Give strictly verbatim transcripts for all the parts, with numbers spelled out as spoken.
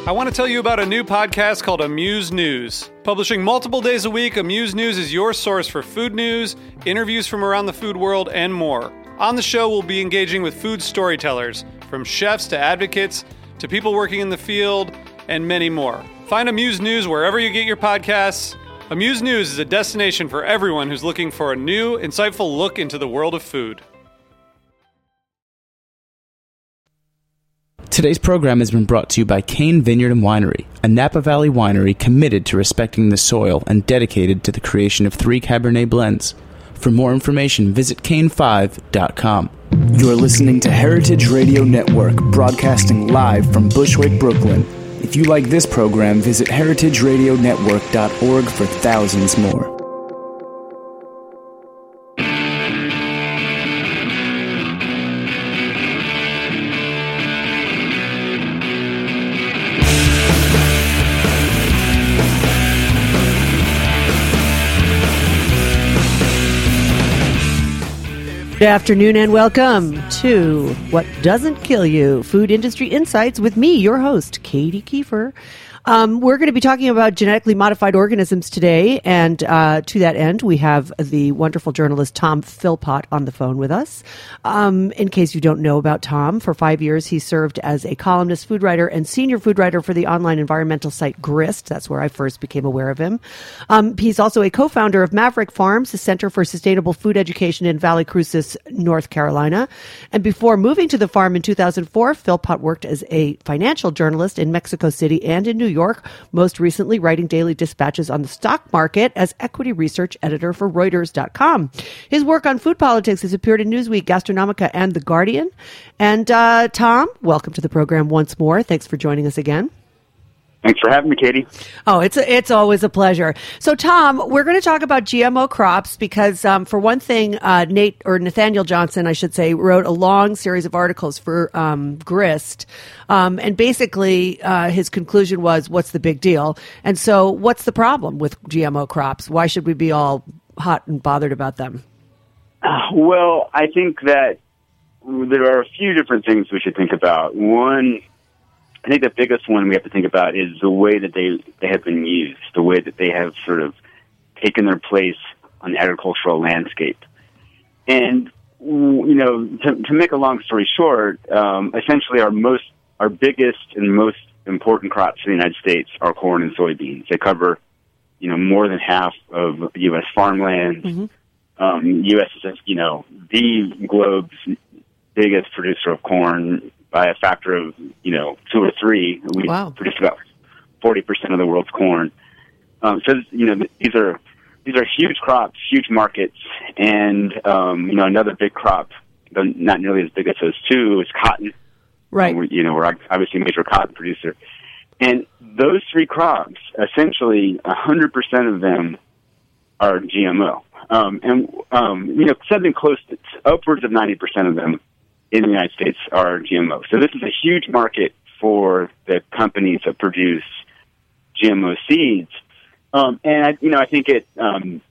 I want to tell you about a new podcast called Amuse News. Publishing multiple days a week, Amuse News is your source for food news, interviews from around the food world, and more. On the show, we'll be engaging with food storytellers, from chefs to advocates to people working in the field, and many more. Find Amuse News wherever you get your podcasts. Amuse News is a destination for everyone who's looking for a new, insightful look into the world of food. Today's program has been brought to you by Cain Vineyard and Winery, a Napa Valley winery committed to respecting the soil and dedicated to the creation of three Cabernet blends. For more information, visit cain five dot com. You're listening to Heritage Radio Network, broadcasting live from Bushwick, Brooklyn. If you like this program, visit heritage radio network dot org for thousands more. Good afternoon and welcome to What Doesn't Kill You, Food Industry Insights with me, your host, Katie Kiefer. Um, we're going to be talking about genetically modified organisms today, and uh, to that end, we have the wonderful journalist Tom Philpott on the phone with us. Um, in case you don't know about Tom, for five years he served as a columnist, food writer, and senior food writer for the online environmental site Grist. That's where I first became aware of him. Um, he's also a co-founder of Maverick Farms, the Center for Sustainable Food Education in Valley Crucis, North Carolina. And before moving to the farm in two thousand four, Philpott worked as a financial journalist in Mexico City and in New York, most recently writing daily dispatches on the stock market as equity research editor for Reuters dot com. His work on food politics has appeared in Newsweek, Gastronomica, and The Guardian. And uh, Tom, welcome to the program once more. Thanks for joining us again. Thanks for having me, Katie. Oh, it's a, it's always a pleasure. So, Tom, we're going to talk about G M O crops because, um, for one thing, uh, Nate or Nathaniel Johnson, I should say, wrote a long series of articles for um, Grist, um, and basically uh, his conclusion was, "What's the big deal?" And so, what's the problem with G M O crops? Why should we be all hot and bothered about them? Uh, well, I think that there are a few different things we should think about. One, I think the biggest one we have to think about is the way that they, they have been used, the way that they have sort of taken their place on the agricultural landscape. And, you know, to, to make a long story short, um, essentially our most, our biggest and most important crops in the United States are corn and soybeans. They cover, you know, more than half of U S farmland. Mm-hmm. Um, U S is, you know, the globe's biggest producer of corn by a factor of, you know, two or three. We wow. produce about forty percent of the world's corn. Um, so, you know, these are these are huge crops, huge markets, and, um, you know, another big crop, though not nearly as big as those two, is cotton. Right. Um, we're, you know, we're obviously a major cotton producer. And those three crops, essentially, one hundred percent of them are G M O. Um, and, um, you know, something close to upwards of ninety percent of them in the United States are G M O. So this is a huge market for the companies that produce G M O seeds. Um, and, I, you know, I think it, um,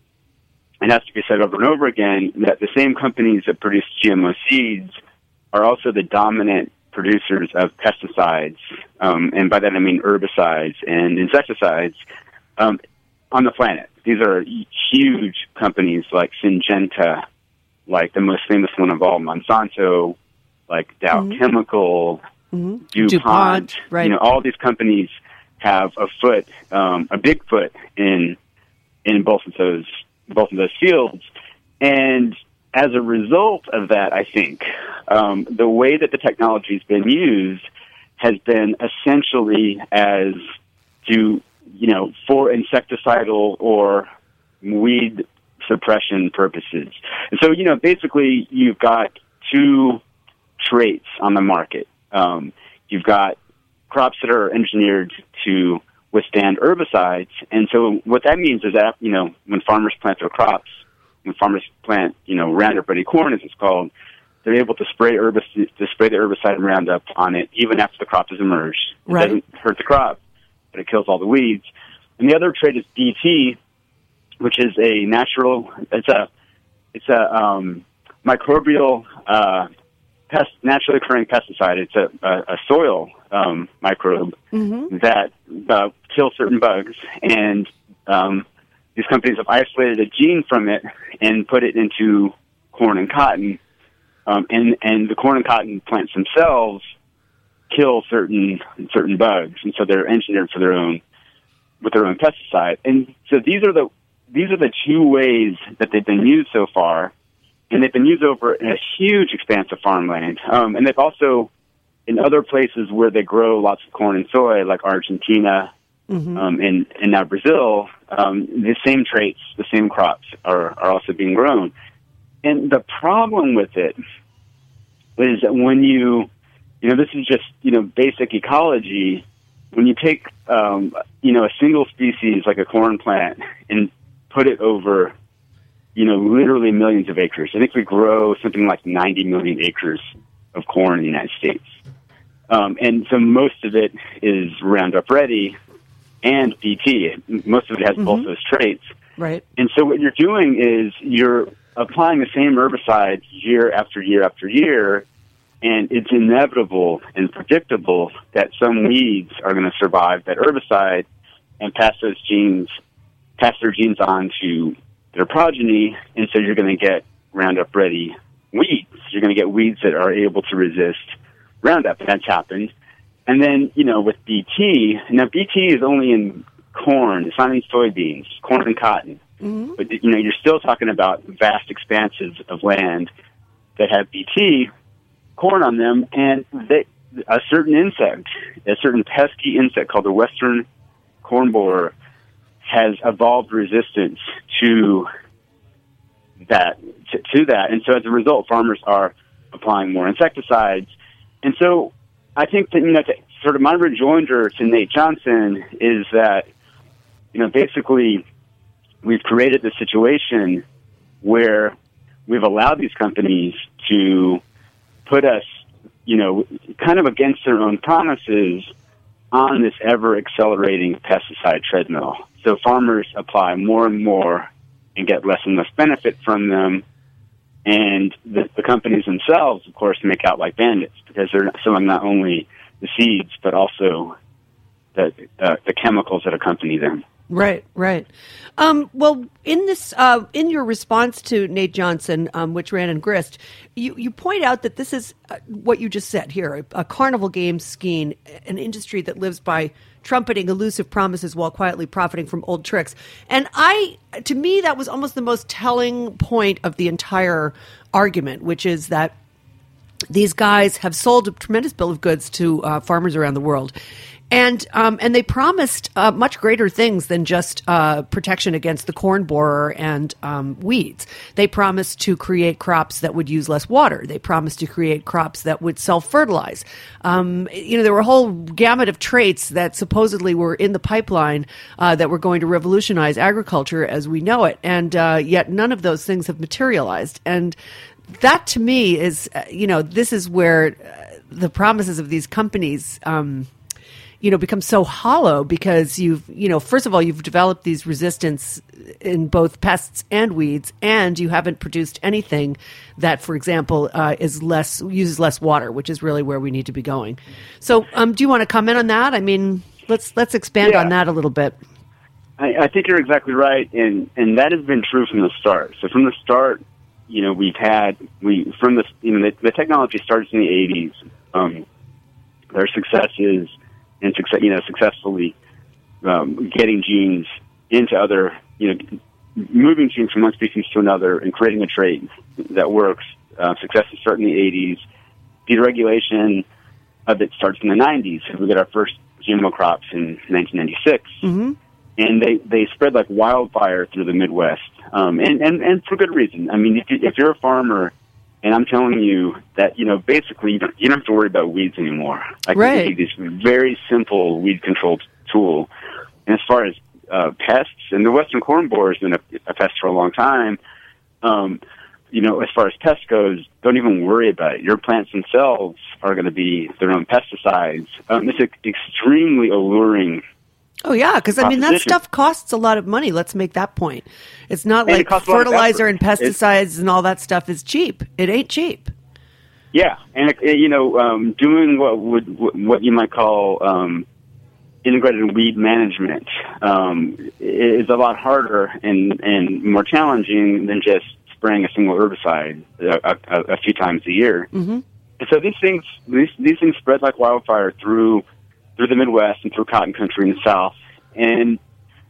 it has to be said over and over again that the same companies that produce G M O seeds are also the dominant producers of pesticides, um, and by that I mean herbicides and insecticides, um, on the planet. These are huge companies like Syngenta, like the most famous one of all, Monsanto, like Dow mm-hmm. Chemical, mm-hmm. DuPont, DuPont, right. You know, all these companies have a foot, um, a big foot in in both of those both of those fields, and as a result of that, I think um, the way that the technology's been used has been essentially as to you know for insecticidal or weed suppression purposes. And so, you know, basically you've got two traits on the market. Um, you've got crops that are engineered to withstand herbicides. And so what that means is that, you know, when farmers plant their crops, when farmers plant, you know, Roundup Ready corn, as it's called, they're able to spray herbicide, to spray the herbicide Roundup on it even after the crop has emerged. It right. doesn't hurt the crop, but it kills all the weeds. And the other trait is B T, which is a natural, it's a, it's a um, microbial uh, pest, naturally occurring pesticide. It's a, a, a soil um, microbe mm-hmm. that uh, kills certain bugs, and um, these companies have isolated a gene from it and put it into corn and cotton, um, and and the corn and cotton plants themselves kill certain certain bugs, and so they're engineered for their own with their own pesticide. And so these are the these are the two ways that they've been used so far, and they've been used over a huge expanse of farmland. Um, and they've also, in other places where they grow lots of corn and soy, like Argentina mm-hmm. um, and, and now Brazil, um, the same traits, the same crops are, are also being grown. And the problem with it is that when you, you know, this is just, you know, basic ecology. When you take, um, you know, a single species like a corn plant and put it over, you know, literally millions of acres. I think we grow something like ninety million acres of corn in the United States. Um, and so most of it is Roundup Ready and B T. Most of it has mm-hmm. both those traits. Right. And so what you're doing is you're applying the same herbicides year after year after year, and it's inevitable and predictable that some weeds are going to survive that herbicide and pass those genes, pass their genes on to their progeny, and so you're going to get Roundup Ready weeds. You're going to get weeds that are able to resist Roundup. That's happened. And then, you know, with B T, now B T is only in corn. It's not in soybeans, corn and cotton. Mm-hmm. But, you know, you're still talking about vast expanses of land that have B T, corn on them, and they, a certain insect, a certain pesky insect called the western corn borer, has evolved resistance to that, to, to that. And so as a result, farmers are applying more insecticides. And so I think that, you know, to, sort of my rejoinder to Nate Johnson is that, you know, basically we've created this situation where we've allowed these companies to put us, you know, kind of against their own promises on this ever-accelerating pesticide treadmill. So farmers apply more and more and get less and less benefit from them. And the, the companies themselves, of course, make out like bandits because they're selling not only the seeds, but also the, uh, the chemicals that accompany them. Right, right. Um, well, in this, uh, in your response to Nate Johnson, um, which ran in Grist, you, you point out that this is uh, what you just said here, a, a carnival game scheme, an industry that lives by trumpeting elusive promises while quietly profiting from old tricks. And I, to me, that was almost the most telling point of the entire argument, which is that these guys have sold a tremendous bill of goods to uh, farmers around the world. And um, and they promised uh, much greater things than just uh, protection against the corn borer and um, weeds. They promised to create crops that would use less water. They promised to create crops that would self-fertilize. Um, you know, there were a whole gamut of traits that supposedly were in the pipeline uh, that were going to revolutionize agriculture as we know it. And uh, yet none of those things have materialized. And that, to me, is, uh, you know, this is where uh, the promises of these companies um you know, become so hollow because you've, you know, first of all, you've developed these resistance in both pests and weeds, and you haven't produced anything that, for example, uh, is less, uses less water, which is really where we need to be going. So, um, do you want to comment on that? I mean, let's, let's expand yeah. on that a little bit. I, I think you're exactly right. And, and that has been true from the start. So from the start, you know, we've had, we, from the, you know, the, the technology starts in the eighties. Um, their success is, and success, you know, successfully um, getting genes into other, you know, moving genes from one species to another and creating a trait that works. Uh, successes start in the eighties. Deregulation of it starts in the nineties. We get our first G M O crops in nineteen ninety-six. Mm-hmm. And they, they spread like wildfire through the Midwest, um, and, and, and for good reason. I mean, if, you, if you're a farmer, and I'm telling you that, you know, basically you don't, you don't have to worry about weeds anymore. I can right. give you this very simple weed control tool. And as far as uh, pests, and the western corn borer has been a, a pest for a long time, um, you know, as far as pests goes, don't even worry about it. Your plants themselves are going to be their own pesticides. Um, it's an extremely alluring Oh, yeah, because, I mean, that stuff costs a lot of money. Let's make that point. It's not and like it fertilizer and it's, pesticides and all that stuff is cheap. It ain't cheap. Yeah, and you know, um, doing what would what you might call um, integrated weed management um, is a lot harder and and more challenging than just spraying a single herbicide a, a, a few times a year. Mm-hmm. And so these things these these things spread like wildfire through through the Midwest and through cotton country in the South. And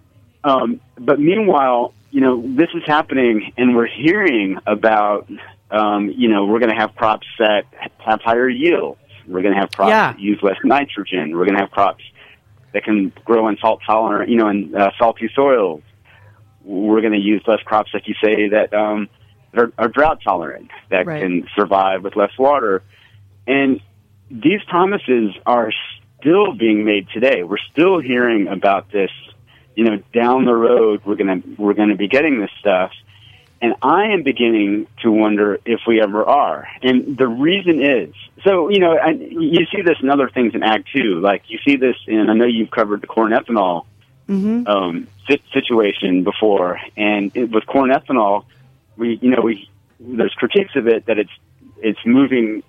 um, but meanwhile, you know, this is happening, and we're hearing about. Um, you know, we're going to have crops that have higher yields. We're going to have crops Yeah. that use less nitrogen. We're going to have crops that can grow in salt tolerant, you know, in uh, salty soils. We're going to use less crops, like you say, that um, are, are drought tolerant, that Right. can survive with less water. And these promises are still being made today. We're still hearing about this. You know, down the road, we're going to we're going to be getting this stuff. And I am beginning to wonder if we ever are. And the reason is, so, you know, I, you see this in other things in Ag too. Like, you see this in, I know you've covered the corn ethanol Mm-hmm. um, situation before. And it, with corn ethanol, we, you know, we there's critiques of it that it's it's moving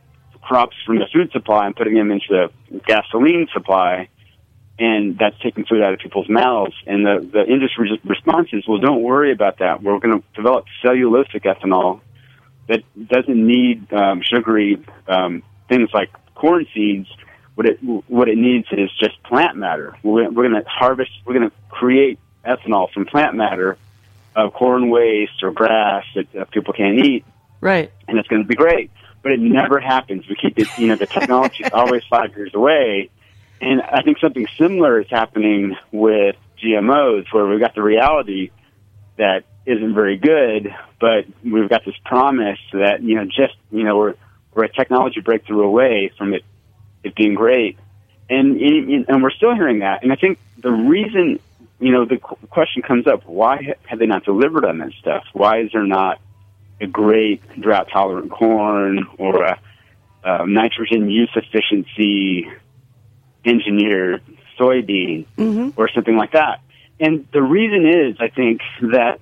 crops from the food supply and putting them into the gasoline supply. And that's taking food out of people's mouths. And the, the industry response is, well, don't worry about that. We're going to develop cellulosic ethanol that doesn't need um, sugary um, things like corn seeds. What it what it needs is just plant matter. We're, we're going to harvest, we're going to create ethanol from plant matter of corn waste or grass that uh, people can't eat. Right. And it's going to be great. But it never happens. We keep it, you know, the technology is always five years away. And I think something similar is happening with G M Os, where we've got the reality that isn't very good, but we've got this promise that, you know, just, you know, we're, we're a technology breakthrough away from it, it being great. And, and we're still hearing that. And I think the reason, you know, the question comes up, why have they not delivered on this stuff? Why is there not a great drought-tolerant corn or a, a nitrogen use efficiency engineered soybean Mm-hmm. or something like that? And the reason is, I think, that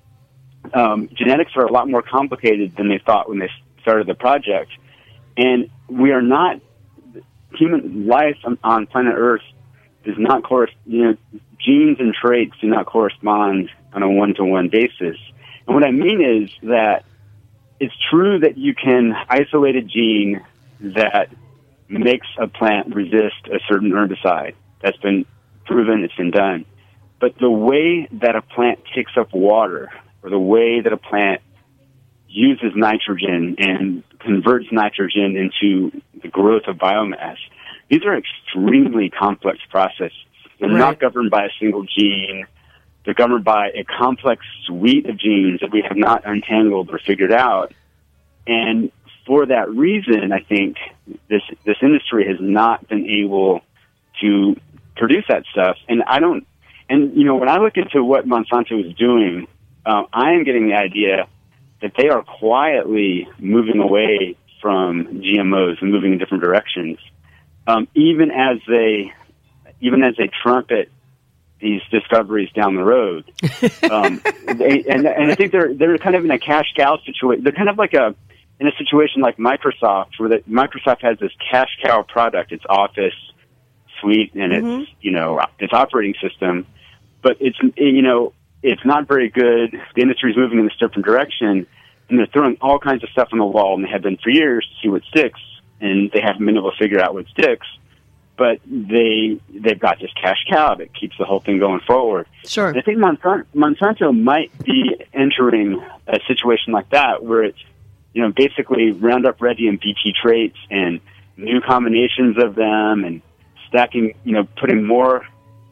um, genetics are a lot more complicated than they thought when they started the project. And we are not, human life on, on planet Earth does not correspond, you know, genes and traits do not correspond on a one-to-one basis. And what I mean is that it's true that you can isolate a gene that makes a plant resist a certain herbicide. That's been proven, it's been done. But the way that a plant takes up water, or the way that a plant uses nitrogen and converts nitrogen into the growth of biomass, these are extremely complex processes. They're Right. not governed by a single gene. They're governed by a complex suite of genes that we have not untangled or figured out. And for that reason, I think this this industry has not been able to produce that stuff. And I don't, and you know, when I look into what Monsanto is doing, uh, I am getting the idea that they are quietly moving away from G M Os and moving in different directions, um, even as they, even as they trumpet these discoveries down the road. Um, they, and, and I think they're they're kind of in a cash cow situation. They're kind of like a in a situation like Microsoft, where the, Microsoft has this cash cow product, its Office suite and Mm-hmm. its you know its operating system, but it's you know it's not very good. The industry is moving in this different direction, and they're throwing all kinds of stuff on the wall, and they have been for years to see what sticks, and they haven't been able to figure out what sticks. But they they've got this cash cow that keeps the whole thing going forward. Sure. And I think Monsanto, Monsanto might be entering a situation like that, where it's you know basically Roundup Ready and B T traits and new combinations of them, and stacking you know putting more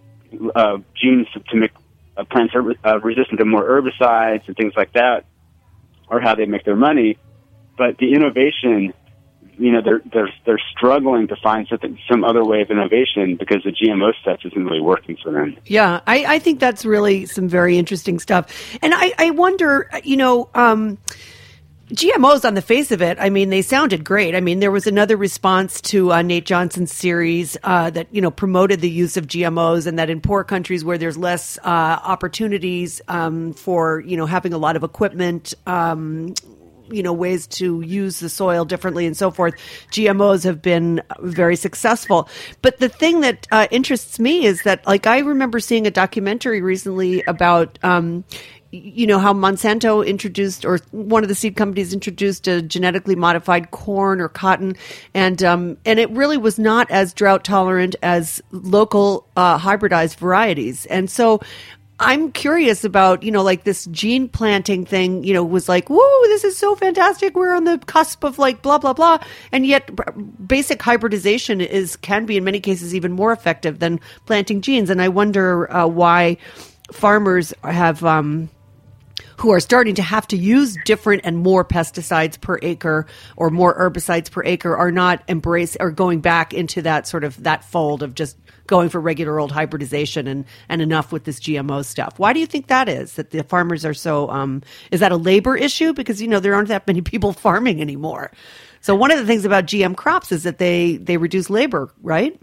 uh, genes to, to make uh, plants uh, resistant to more herbicides and things like that, are how they make their money. But the innovation, you know, they're they're they're struggling to find something, some other way of innovation, because the G M O stuff isn't really working for them. Yeah, I, I think that's really some very interesting stuff. And I, I wonder, you know, um, G M Os on the face of it, I mean, they sounded great. I mean, there was another response to uh, Nate Johnson's series uh, that, you know, promoted the use of G M Os, and that in poor countries where there's less uh, opportunities um, for, you know, having a lot of equipment, um, you know, ways to use the soil differently and so forth, G M Os have been very successful. But the thing that uh, interests me is that, like, I remember seeing a documentary recently about, um, you know, how Monsanto introduced, or one of the seed companies introduced, a genetically modified corn or cotton, and um, and it really was not as drought tolerant as local uh, hybridized varieties. And so I'm curious about, you know, like this gene planting thing, you know, was like, whoa, this is so fantastic. We're on the cusp of like blah, blah, blah. And yet basic hybridization is, can be in many cases even more effective than planting genes. And I wonder uh, why farmers have, um, who are starting to have to use different and more pesticides per acre or more herbicides per acre are not embrace or going back into that sort of that fold of just going for regular old hybridization and, and enough with this G M O stuff. Why do you think that is, that the farmers are so, um, is that a labor issue? Because, you know, there aren't that many people farming anymore. So one of the things about G M crops is that they, they reduce labor, right?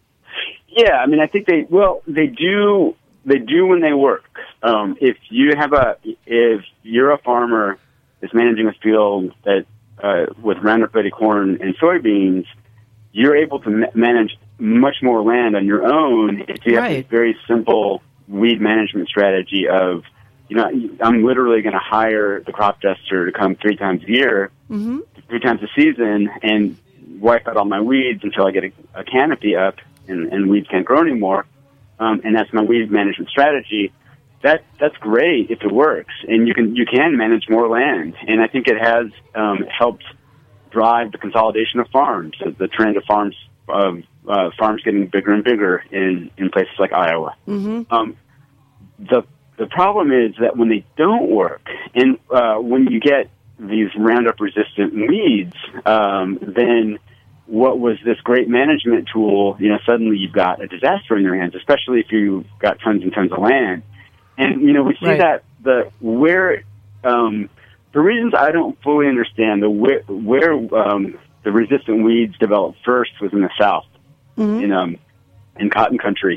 Yeah, I mean, I think they, well, they do, they do when they work. Um, if you have a, if you're a farmer that's managing a field that, uh, with Roundup Ready corn and soybeans, you're able to ma- manage much more land on your own if you have Right. this very simple weed management strategy of, you know, I'm literally going to hire the crop duster to come three times a year, Mm-hmm. three times a season, and wipe out all my weeds until I get a, a canopy up and, and weeds can't grow anymore. Um, and that's my weed management strategy. That that's great if it works, and you can you can manage more land. And I think it has um, helped drive the consolidation of farms, the trend of farms of uh, farms getting bigger and bigger in, in places like Iowa. Mm-hmm. Um, the the problem is that when they don't work, and uh, when you get these Roundup resistant weeds, um, then what was this great management tool, you know, suddenly you've got a disaster in your hands, especially if you've got tons and tons of land. And, you know, we see Right. that the where, um, for reasons I don't fully understand, the where, where um, the resistant weeds developed first was in the South, Mm-hmm. in um, in cotton country.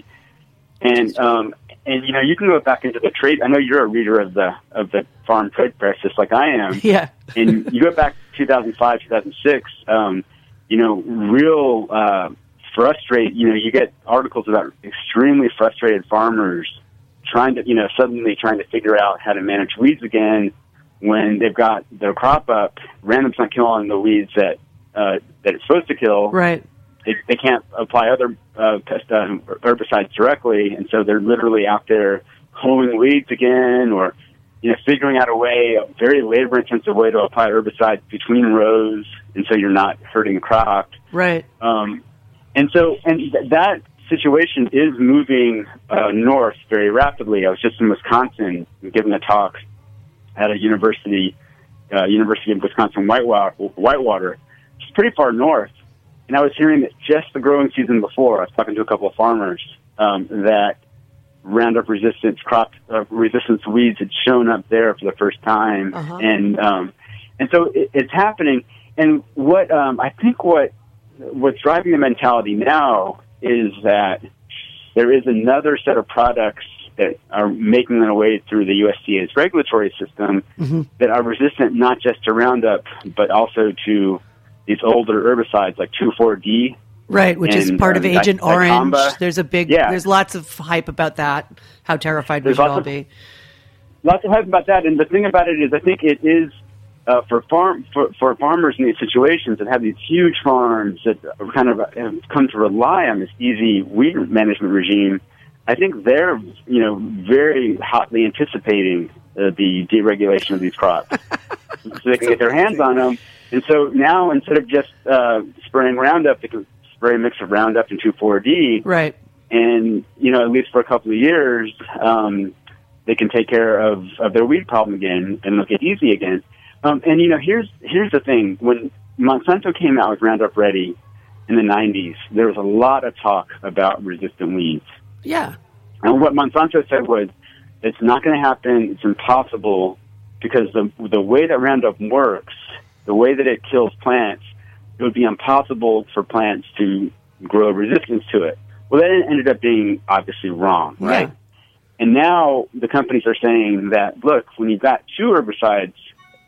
And, um, and, you know, you can go back into the trade. I know you're a reader of the of the Farm Trade Press, just like I am. Yeah. And you go back to two thousand five, two thousand six, um, you know, real uh, frustrate. You know, you get articles about extremely frustrated farmers trying to, you know, suddenly trying to figure out how to manage weeds again when they've got their crop up. Roundup's not killing the weeds that uh, that it's supposed to kill. Right. They, they can't apply other uh, pest, uh, herbicides directly, and so they're literally out there hoeing weeds again, or you know, figuring out a way, a very labor-intensive way to apply herbicides between rows, and so you're not hurting the crop. Right. Um, and so, and th- that situation is moving uh, north very rapidly. I was just in Wisconsin giving a talk at a university, uh, University of Wisconsin Whitewater, Whitewater, which is pretty far north. And I was hearing that just the growing season before, I was talking to a couple of farmers, um, that Roundup resistance crop uh, resistance weeds had shown up there for the first time, Uh-huh. and um, and so it, it's happening. And what um, I think what what's driving the mentality now is that there is another set of products that are making their way through the U S D A's regulatory system Mm-hmm. that are resistant not just to Roundup, but also to these older herbicides like two four D. Right, which is And, part of um, Agent Di- Orange. Dicamba. There's a big, Yeah. there's lots of hype about that, how terrified we There's should lots all of- be. Lots of hype about that, and the thing about it is, I think it is uh, for farm for, for farmers in these situations that have these huge farms that are kind of have come to rely on this easy weed management regime. I think they're you know very hotly anticipating uh, the deregulation of these crops, so they can get their hands on them. And so now, instead of just uh, spraying Roundup, they can spray a mix of Roundup and two four D. Right. And, you know, at least for a couple of years, um, they can take care of, of their weed problem again and look at easy again. Um, and, you know, here's here's the thing. When Monsanto came out with Roundup Ready in the nineties, there was a lot of talk about resistant weeds. Yeah. And what Monsanto said was, it's not going to happen, it's impossible, because the the way that Roundup works, the way that it kills plants, it would be impossible for plants to grow resistance to it. Well, that ended up being obviously wrong, right? Yeah. And now the companies are saying that, look, when you've got two herbicides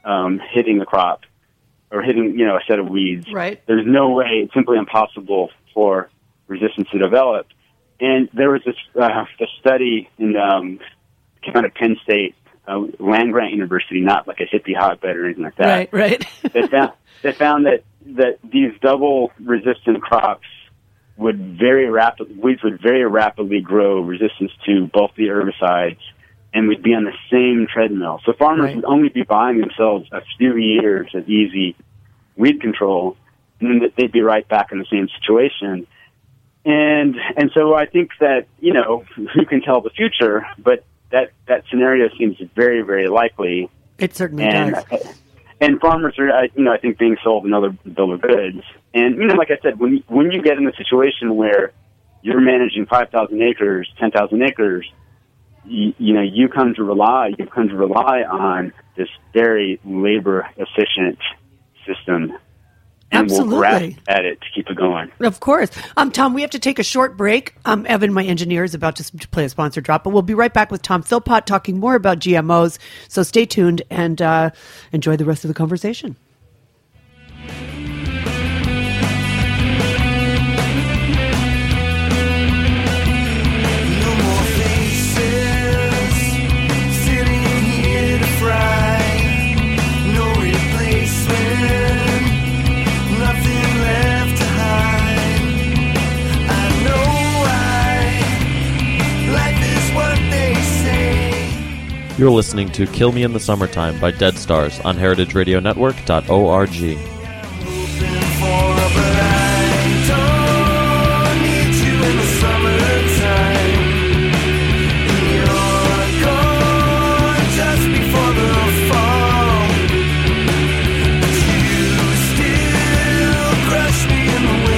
um, hitting the crop or hitting, you know, a set of weeds. Right. There's no way, it's simply impossible for resistance to develop. And there was this uh, a study in um, came out of Penn State, uh, Land Grant University, not like a hippie hotbed or anything like that. Right, right. they found they found that that these double resistant crops would very rapid weeds would very rapidly grow resistance to both the herbicides, and would be on the same treadmill. So farmers Right. would only be buying themselves a few years of easy weed control, and then they'd be right back in the same situation. And and so I think that, you know, who can tell the future, but that, that scenario seems very, very likely. It certainly And does. and farmers are, you know, I think being sold another bill of goods. And, you know, like I said, when you, when you get in a situation where you're managing five thousand acres, ten thousand acres, you, you know, you come to rely, you come to rely on this very labor-efficient system. And Absolutely. we'll grasp at it to keep it going. Of course. Um, Tom, we have to take a short break. Um, Evan, my engineer, is about to s- to play a sponsor drop, but we'll be right back with Tom Philpott talking more about G M Os. So stay tuned and uh, enjoy the rest of the conversation. No more faces sitting here to fry. No replacement, nothing left to hide. I know why life is what they say. You're listening to Kill Me in the Summertime by Dead Stars on heritage radio network dot org. Hoping for, but I don't need you in the summertime. You're gone just before the fall, but you still crush me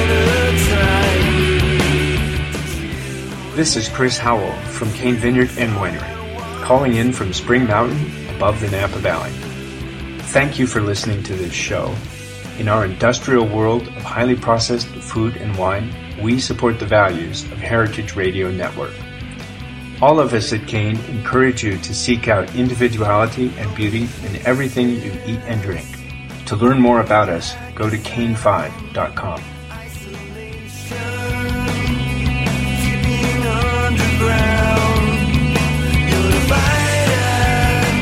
in the wintertime. This is Chris Howell from Cane Vineyard and Winery, calling in from Spring Mountain above the Napa Valley. Thank you for listening to this show. In our industrial world of highly processed food and wine, we support the values of Heritage Radio Network. All of us at Cane encourage you to seek out individuality and beauty in everything you eat and drink. To learn more about us, go to cane five dot com. Keeping underground, you're divided,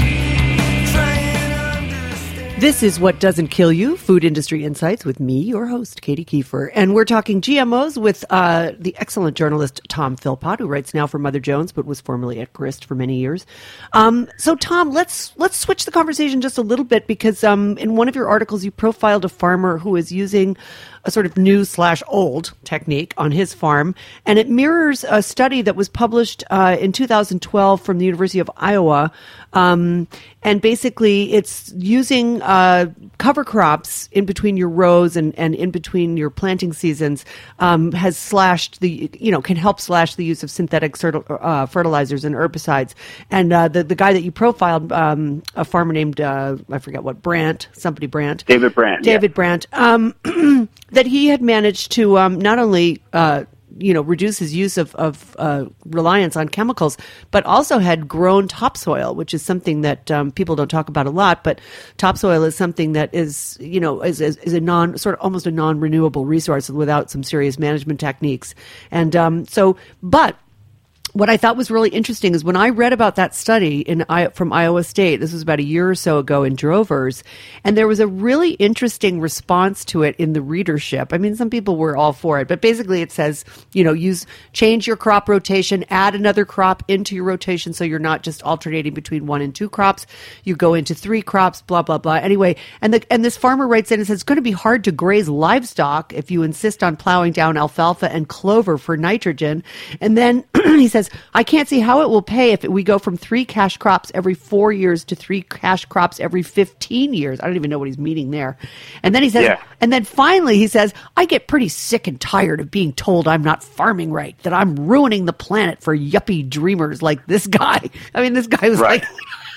trying to understand. This is What Doesn't Kill You, Food Industry Insights with me, your host, Katie Kiefer. And we're talking G M Os with uh, the excellent journalist Tom Philpott, who writes now for Mother Jones, but was formerly at Grist for many years. Um, so, Tom, let's let's switch the conversation just a little bit, because um, in one of your articles, you profiled a farmer who is using a sort of new slash old technique on his farm, and it mirrors a study that was published uh, in two thousand twelve from the University of Iowa. Um, and basically, it's using uh, cover crops in between your rows and, and in between your planting seasons um, has slashed the, you know, can help slash the use of synthetic certi- uh, fertilizers and herbicides. And uh, the, the guy that you profiled, um, a farmer named, uh, I forget what, Brandt, somebody Brandt. David Brandt. yeah. David Brandt, um, that he had managed to um, not only uh, you know reduce his use of, of uh, reliance on chemicals, but also had grown topsoil, which is something that um, people don't talk about a lot. But topsoil is something that is you know is, is, is a non sort of almost a non-renewable resource without some serious management techniques. And um, so, but. What I thought was really interesting is when I read about that study in from Iowa State, this was about a year or so ago in Drovers, and there was a really interesting response to it in the readership. I mean, some people were all for it, but basically it says, you know, use change your crop rotation, add another crop into your rotation so you're not just alternating between one and two crops. You go into three crops, blah, blah, blah. Anyway, and the and this farmer writes in and says it's going to be hard to graze livestock if you insist on plowing down alfalfa and clover for nitrogen. And then he says, I can't see how it will pay if we go from three cash crops every four years to three cash crops every fifteen years. I don't even know what he's meaning there. And then he says, Yeah. and then finally he says, I get pretty sick and tired of being told I'm not farming right, that I'm ruining the planet for yuppie dreamers like this guy. I mean, this guy was Right.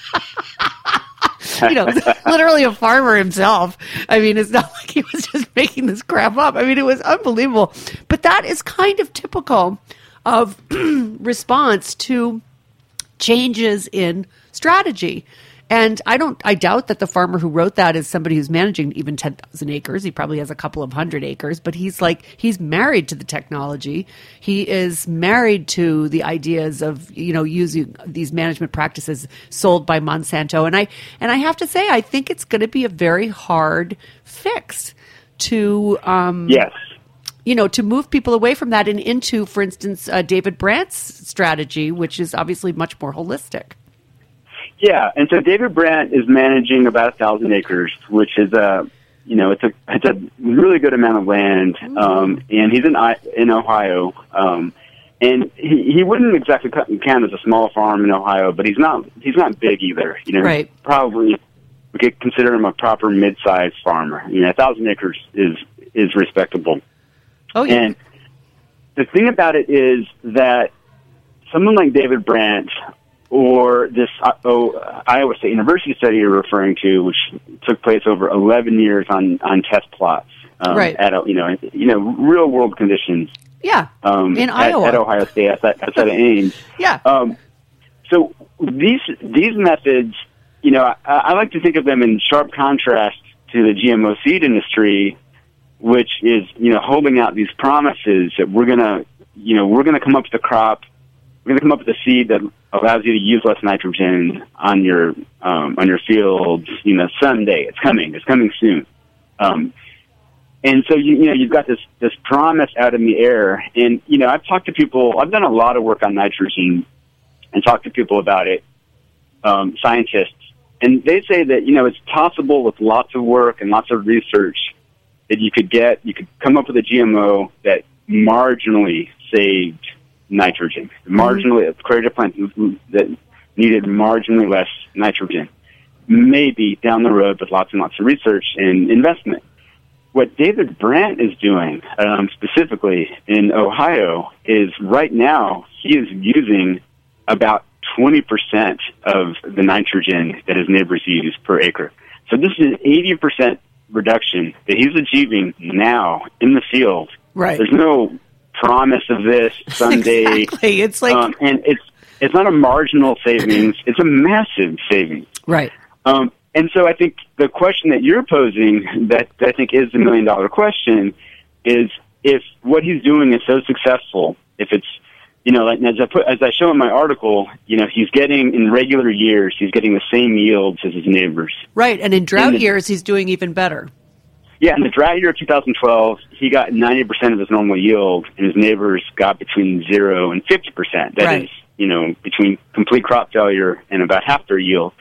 like, you know, literally a farmer himself. I mean, it's not like he was just making this crap up. I mean, it was unbelievable. But that is kind of typical of response to changes in strategy. And I don't, I doubt that the farmer who wrote that is somebody who's managing even ten thousand acres. He probably has a couple of hundred acres, but he's like, he's married to the technology. He is married to the ideas of, you know, using these management practices sold by Monsanto. And I, and I have to say, I think it's going to be a very hard fix to, um, yes. you know, to move people away from that and into, for instance, uh, David Brandt's strategy, which is obviously much more holistic. Yeah, and so David Brandt is managing about a thousand acres, which is a, you know, it's a it's a really good amount of land, um, and he's in I, in Ohio, um, and he, he wouldn't exactly count as a small farm in Ohio, but he's not he's not big either. You know, right. Probably we could consider him a proper mid-sized farmer. You know, a thousand acres is is respectable. Oh yeah. And the thing about it is that someone like David Brandt, or this uh, oh, Iowa State University study you're referring to, which took place over eleven years on, on test plots, um, right. at you know you know real world conditions. Yeah, um, in at, Iowa, at Ohio State, outside, outside of Ames. Yeah. Um, so these these methods, you know, I, I like to think of them in sharp contrast to the G M O seed industry, which is you know holding out these promises that we're gonna you know we're gonna come up with a crop. We're going to come up with a seed that allows you to use less nitrogen on your um, on your fields. You know, someday it's coming. It's coming soon. Um, and so you, you know you've got this this promise out in the air. And you know, I've talked to people. I've done a lot of work on nitrogen and talked to people about it, um, scientists, and they say that you know it's possible with lots of work and lots of research that you could get you could come up with a G M O that marginally saved nitrogen, marginally, mm-hmm. created a plant that needed marginally less nitrogen, maybe down the road with lots and lots of research and investment. What David Brandt is doing, um, specifically in Ohio, is right now he is using about twenty percent of the nitrogen that his neighbors use per acre. So this is an eighty percent reduction that he's achieving now in the field. Right. There's no promise of this someday. Exactly. It's like, um, and it's it's not a marginal savings; it's a massive savings. Right. Um, and so, I think the question that you're posing, that I think is the million dollar question, is if what he's doing is so successful, if it's you know, like as I put as I show in my article, you know, he's getting in regular years, he's getting the same yields as his neighbors. Right, and in drought in the, years, he's doing even better. Yeah, in the drought year of two thousand twelve, he got ninety percent of his normal yield, and his neighbors got between zero and fifty percent. That right. is, you know, between complete crop failure and about half their yield.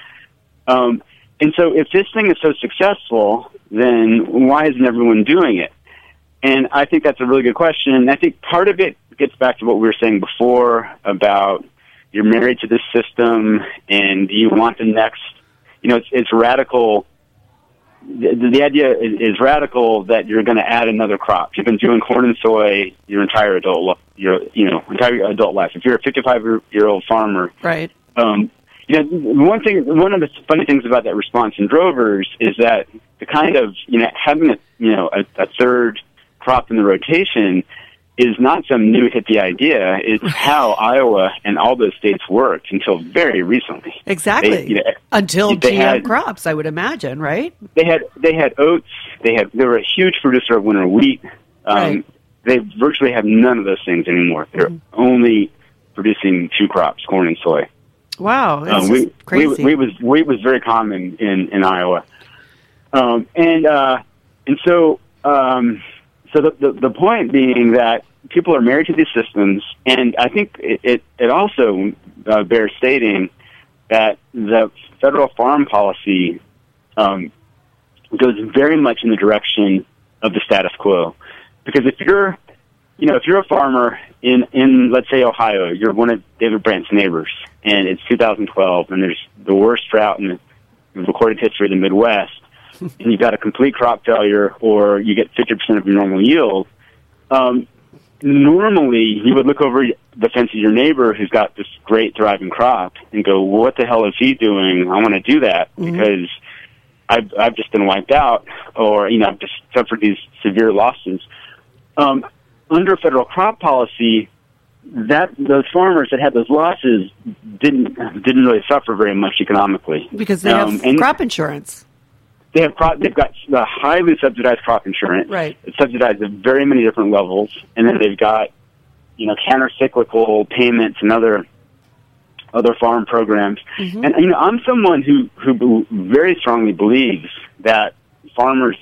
Um, and so if this thing is so successful, then why isn't everyone doing it? And I think that's a really good question. And I think part of it gets back to what we were saying before about you're married to this system and you want the next, you know, it's, it's radical. The, the idea is, is radical that you're going to add another crop. You've been doing corn and soy your entire adult, your you know entire adult life. If you're a fifty-five-year-old farmer, right? Um, you know, one thing, one of the funny things about that response in drovers is that the kind of you know having a you know a, a third crop in the rotation is not some new hippie idea. It's how Iowa and all those states worked until very recently. Exactly. They, you know, until they G M had, crops, I would imagine, right? They had they had oats. They had they were a huge producer of winter wheat. Um, right. They virtually have none of those things anymore. They're mm-hmm. only producing two crops, corn and soy. Wow, that's um, we, crazy. Wheat was wheat was very common in in Iowa, um, and uh, and so um, so the, the the point being that people are married to these systems, and I think it, it, it also uh, bears stating that the federal farm policy um, goes very much in the direction of the status quo. Because if you're, you know, if you're a farmer in, in let's say, Ohio, you're one of David Brandt's neighbors, and it's two thousand twelve, and there's the worst drought in the recorded history of the Midwest, and you've got a complete crop failure, or you get fifty percent of your normal yield, um, normally you would look over the fence of your neighbor who's got this great thriving crop and go, well, what the hell is he doing? I want to do that mm-hmm. because I've, I've just been wiped out, or, you know, I've just suffered these severe losses. Um, under federal crop policy, that those farmers that had those losses didn't didn't really suffer very much economically because they um, have and crop insurance. They have crop, they've got the highly subsidized crop insurance. Right. It's subsidized at very many different levels, and then they've got you know counter-cyclical payments and other other farm programs. Mm-hmm. And you know I'm someone who who very strongly believes that farmers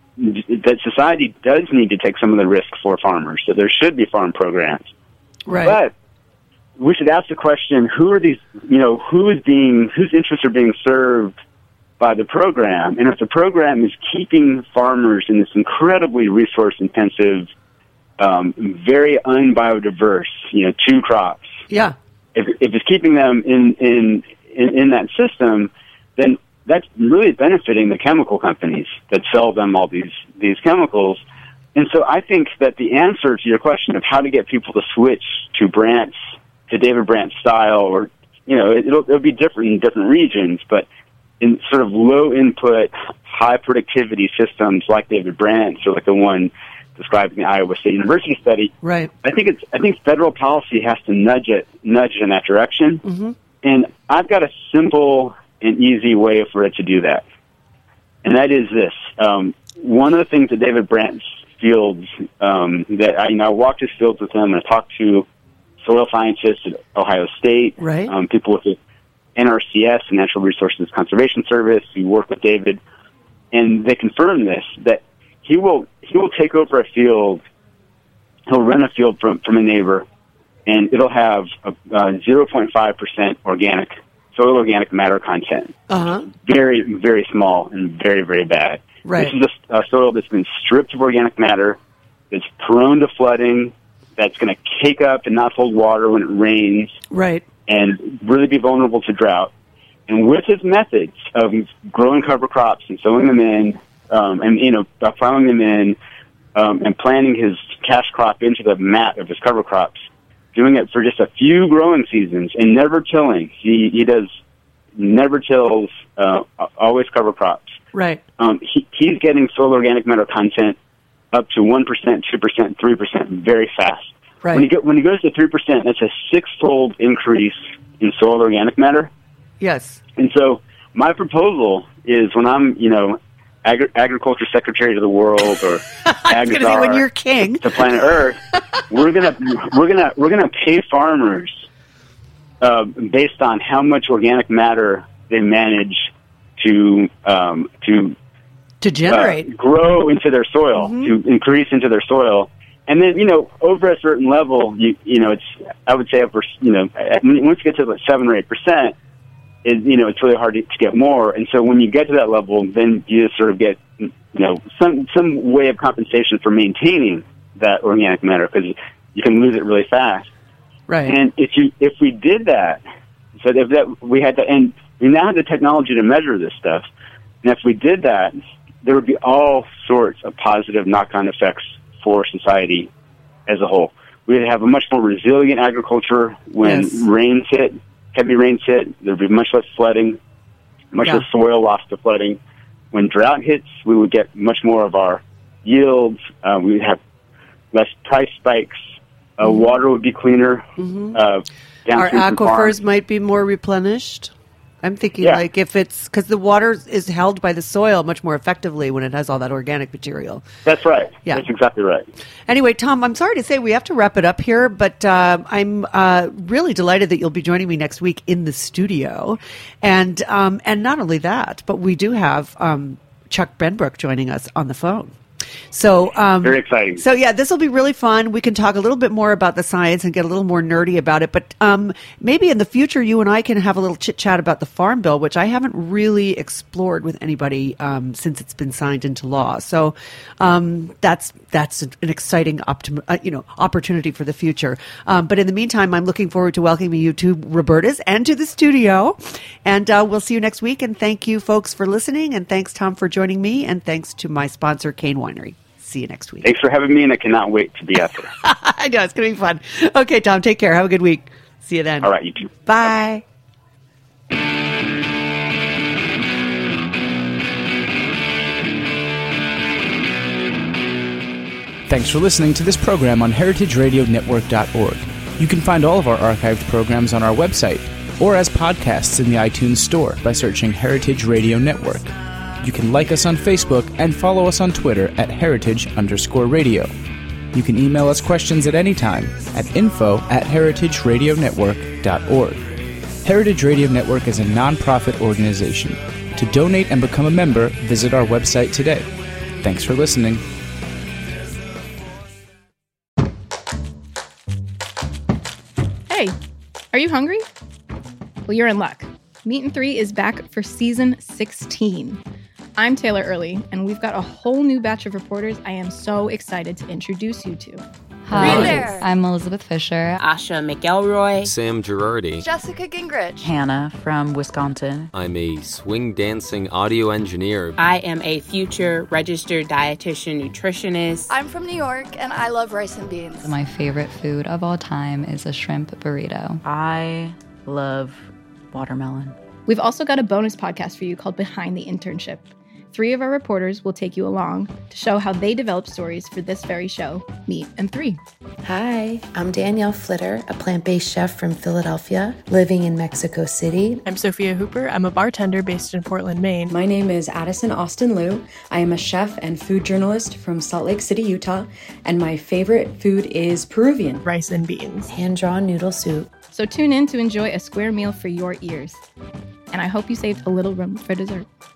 that society does need to take some of the risk for farmers. So there should be farm programs. Right. But we should ask the question, who are these, you know, who is being, whose interests are being served by the program? And if the program is keeping farmers in this incredibly resource-intensive, um, very unbiodiverse, you know, two crops. Yeah. If, if it's keeping them in, in, in, in that system, then that's really benefiting the chemical companies that sell them all these, these chemicals. And so I think that the answer to your question of how to get people to switch to Brandt's, to David Brandt's style, or, you know, it'll, it'll be different in different regions, but in sort of low input, high productivity systems like David Brandt, so like the one described in the Iowa State University study, right. I think it's, I think federal policy has to nudge it, nudge it in that direction. Mm-hmm. And I've got a simple and easy way for it to do that. And that is this. Um, one of the things that David Brandt's fields um, that I, you know, I walked his fields with him, and I talked to soil scientists at Ohio State, right. um, people with the N R C S, the Natural Resources Conservation Service, who work with David, and they confirmed this, that he will he will take over a field, he'll rent a field from, from a neighbor, and it'll have a, a zero point five percent organic, soil organic matter content. Uh-huh. Very, very small and very, very bad. Right. This is a, a soil that's been stripped of organic matter, that's prone to flooding, that's going to cake up and not hold water when it rains, right, and really be vulnerable to drought. And with his methods of growing cover crops and sowing them in, um, and you know, plowing them in, um, and planting his cash crop into the mat of his cover crops, doing it for just a few growing seasons and never tilling. He he does never tills, uh, always cover crops. Right. Um, he, he's getting soil organic matter content up to one percent, two percent, three percent very fast. Right. When he, get, when he goes to three percent, that's a six-fold increase in soil organic matter. Yes. And so my proposal is when I'm, you know, agri- agriculture secretary to the world or I was going to say when you're king to planet Earth, we're gonna we're gonna we're gonna pay farmers uh, based on how much organic matter they manage to um, to to generate, uh, grow into their soil, mm-hmm. to increase into their soil, and then you know over a certain level, you you know it's I would say over you know once you get to like seven or eight percent, it, you know it's really hard to, to get more, and so when you get to that level, then you just sort of get you know some some way of compensation for maintaining that organic matter because you can lose it really fast. Right. And if you if we did that, so if that we had to and we now have the technology to measure this stuff. And if we did that, there would be all sorts of positive knock-on effects for society as a whole. We'd have a much more resilient agriculture when yes. rains hit, heavy rains hit. There'd be much less flooding, much yeah. less soil loss to flooding. When drought hits, we would get much more of our yields. Uh, we would have less price spikes. Uh, mm-hmm. Water would be cleaner. Mm-hmm. Uh, Our aquifers might be more replenished. I'm thinking yeah. like if it's because the water is held by the soil much more effectively when it has all that organic material. That's right. Yeah. That's exactly right. Anyway, Tom, I'm sorry to say we have to wrap it up here, but uh, I'm uh, really delighted that you'll be joining me next week in the studio. And um, and not only that, but we do have um, Chuck Benbrook joining us on the phone. So um, very exciting. So yeah, this will be really fun. We can talk a little bit more about the science and get a little more nerdy about it. But um, maybe in the future, you and I can have a little chit chat about the Farm Bill, which I haven't really explored with anybody um, since it's been signed into law. So um, that's that's an exciting optim- uh, you know opportunity for the future. Um, but in the meantime, I'm looking forward to welcoming you to Roberta's and to the studio. And uh, we'll see you next week. And thank you, folks, for listening. And thanks, Tom, for joining me. And thanks to my sponsor, Cain Winery. See you next week. Thanks for having me, and I cannot wait to be out there. I know, it's going to be fun. Okay, Tom, take care. Have a good week. See you then. All right, you too. Bye. Thanks for listening to this program on heritage radio network dot org. You can find all of our archived programs on our website or as podcasts in the iTunes Store by searching Heritage Radio Network. You can like us on Facebook and follow us on Twitter at heritage underscore radio. You can email us questions at any time at info at heritage radio network dot org. Heritage Radio Network is a non-profit organization. To donate and become a member, visit our website today. Thanks for listening. Hey, are you hungry? Well, you're in luck. Meat and Three is back for season sixteen. I'm Taylor Early, and we've got a whole new batch of reporters I am so excited to introduce you to. Hi, I'm Elizabeth Fisher. Asha McElroy. Sam Girardi. Jessica Gingrich. Hannah from Wisconsin. I'm a swing dancing audio engineer. I am a future registered dietitian nutritionist. I'm from New York, and I love rice and beans. My favorite food of all time is a shrimp burrito. I love watermelon. We've also got a bonus podcast for you called Behind the Internship. Three of our reporters will take you along to show how they developed stories for this very show, Meat and Three. Hi, I'm Danielle Flitter, a plant-based chef from Philadelphia, living in Mexico City. I'm Sophia Hooper. I'm a bartender based in Portland, Maine. My name is Addison Austin Liu. I am a chef and food journalist from Salt Lake City, Utah, and my favorite food is Peruvian. Rice and beans. Hand-drawn noodle soup. So tune in to enjoy a square meal for your ears. And I hope you saved a little room for dessert.